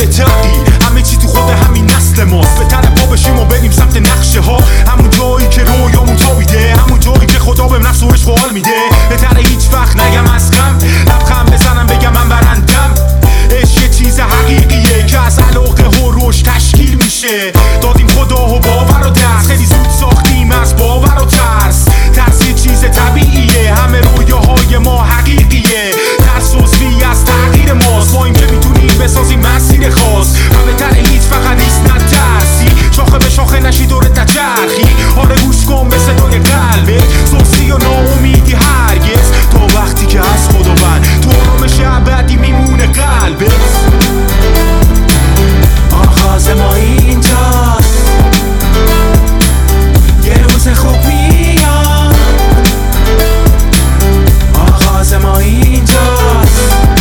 به تغییر، همه چی تو خود همین نسل ماست. بهتره پا بشیم و بریم سمت نقشه ها، همون جایی که رویامون تابیده، همون جایی که خدا به نفس و عشق حال میده. بهتره هیچ وقت نگم از غم، لبخند بزنم بگم من برندم. عشق یه چیز حقیقیه که از علاقه و رشد تشکیل میشه. دادیم خدا و باور و درس، خیلی زود ساختیم از باور و ترس. ترس یه چیز طبیعیه، همه رویاهای ما حقیقیه. ترس عضوی از تغییر ماست، ما این که میتونیم بسازیم مسیر خاص. و بهتره هیچ فقط نیست نترسی، شاخه به شاخه نشی دورت نچرخی. آره گوش کن به صدای قلبت، سوسی و ناامیدی هرگز، تا وقتی که از خداوند تو آرامش ابدی میمونه قلبت. آغاز ما اینجاست، یه روز خوب میاد. آغاز ما اینجاست.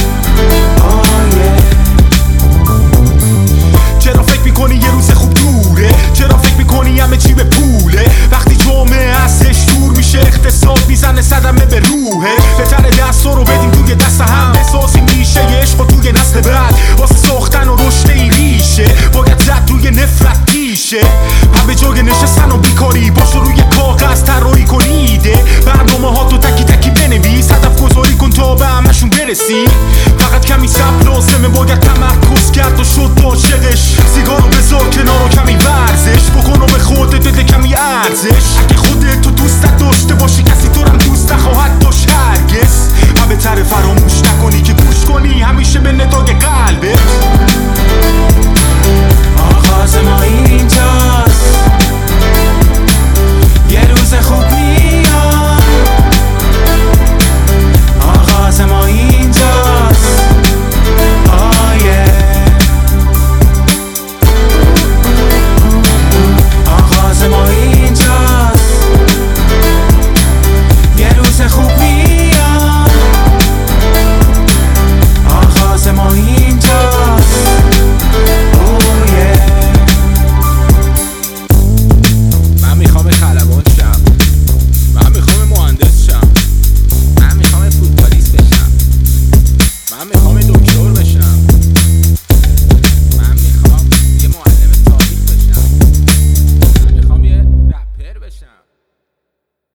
چرا فکر میکنی یه روز خوب دوره؟ چرا فکر میکنی همه چی به پوله؟ وقتی جامعه ازش دور میشه، اقتصاد میزنه صدمه به روحه. بهتره دستا رو بدیم توی دست هم، بسازیم میشه یه عشق و توی نسل بعد. واسه ساختن و رشد این ریشه باید زد روی نفرت تیشه. همه جای نشستن و بیکاری، باشو روی کاغذ طراحی کنیده. برنامه ها تو تکی تکی بنویس، هدف گذاری کن تا به همشون برسی. فقط کمی صبر لازمه، باید تمرکز کرد و شد عاشقش. سیگارو بذار کنار و کمی ورزش بکن و به خودت بده کمی ارزش. اگه خودت تو دوستت داشته باشی، کسی تو هم دوست نخواهد داشت هرگز. و بهتره فراموش نکنی که گوش کنی همیشه به ندای قلبت.